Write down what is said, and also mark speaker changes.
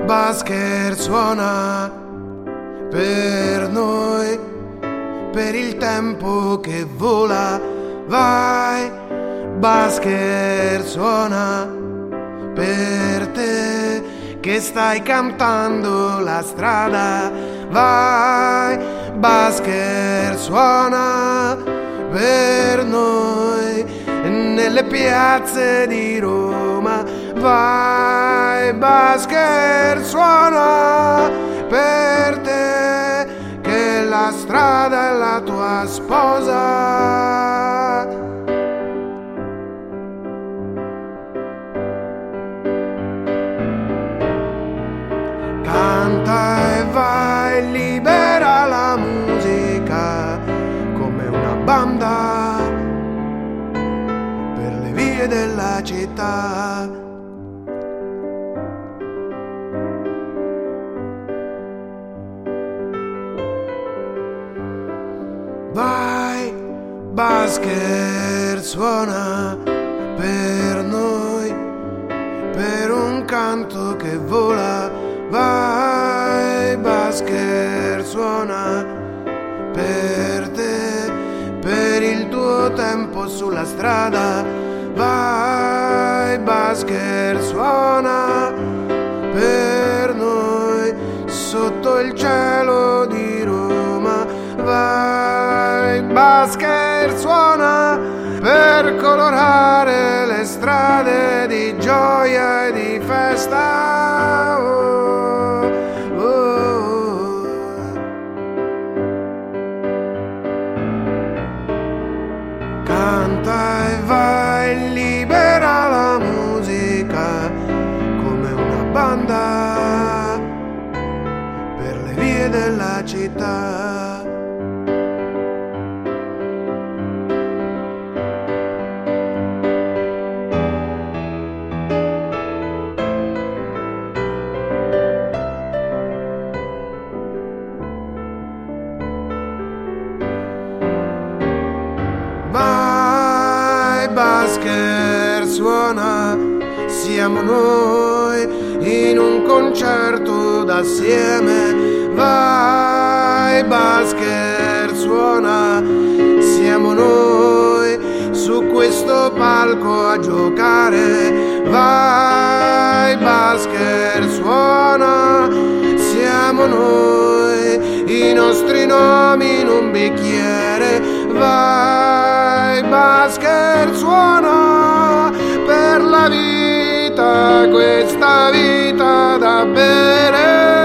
Speaker 1: Basker suona per noi, per il tempo che vola, vai. Basker suona per te che stai cantando la strada, vai. Basker suona per noi nelle piazze di Roma, vai. Basker suona per te che la strada è la tua sposa. Canta e vai, libera la musica come una banda per le vie della città. Vai, Basker suona per noi, per un canto che vola, vai. Basker suona per te, per il tuo tempo sulla strada, vai. Basker suona per noi sotto il cielo di Roma, vai. Basker suona per colorare le strade di gioia e di festa. Oh, oh, oh. Canta e vai, libera la musica come una banda per le vie della città. Basker suona, siamo noi in un concerto d'assieme, vai. Basker suona, siamo noi su questo palco a giocare, vai. Basker suona, siamo noi, i nostri nomi in un bicchiere, vai. Basker suona per la vita, questa vita da bere.